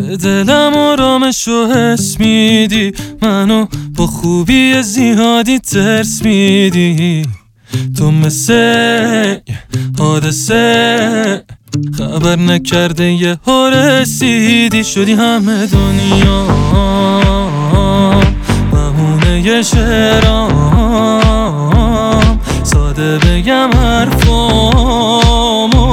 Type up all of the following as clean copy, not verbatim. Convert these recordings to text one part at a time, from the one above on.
دلم آرامش و حس میدی، منو با خوبی زیادی ترس میدی. تو مثل حادثه خبر نکرده یه ها رسیدی، شدی همه دنیا مهمونه یه شعرام، ساده بگم حرفامو.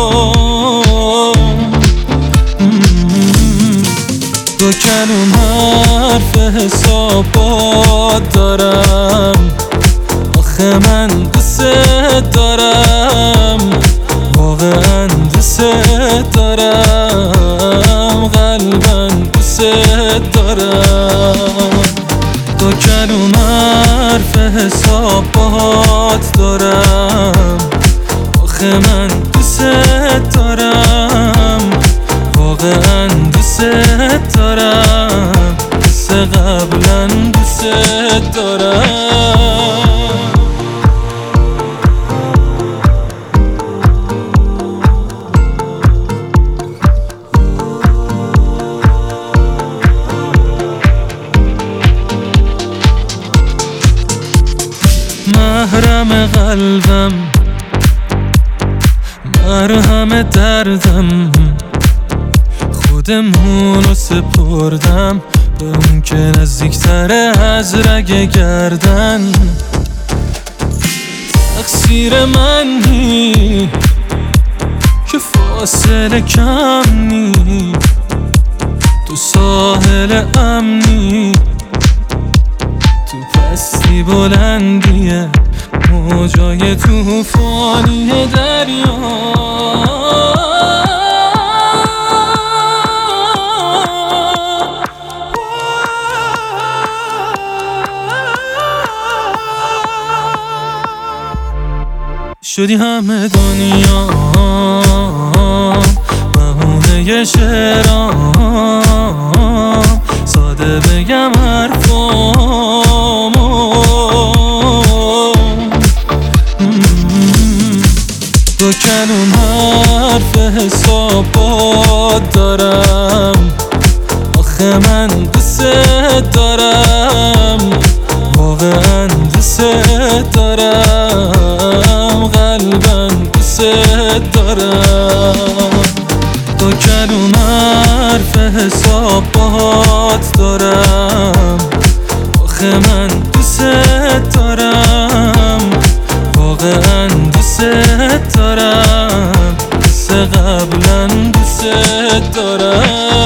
دو کلم حرف حسابات دارم، آخه من دوست دارم، واقعا دوست دارم، قلبا دوست دارم. دو کلم حرف حسابات دارم، آخه من دوست دارم، واقعا دوست دارم، مثل قبلا دوست دارم. محرم قلبم، مرهم دردم، خودمونو سپردم به اون که نزدیکتره از رگ گردن. تقصیر منی که فاصله کم نی، تو ساحل امنی، تو پستی بلندیه موجای توفانی دریا. شدی همه دنیا مهمونه یه شعرام، ساده بگم حرفامو. دو کلم حرف حسابات دارم، آخه من دوست دارم، واقعا دوست دارم، قلبا دوست دارم. دو کلم حرف حسابات دارم، آخه من دوست دارم، واقعا دوست دارم، مثل قبلا دوست دارم.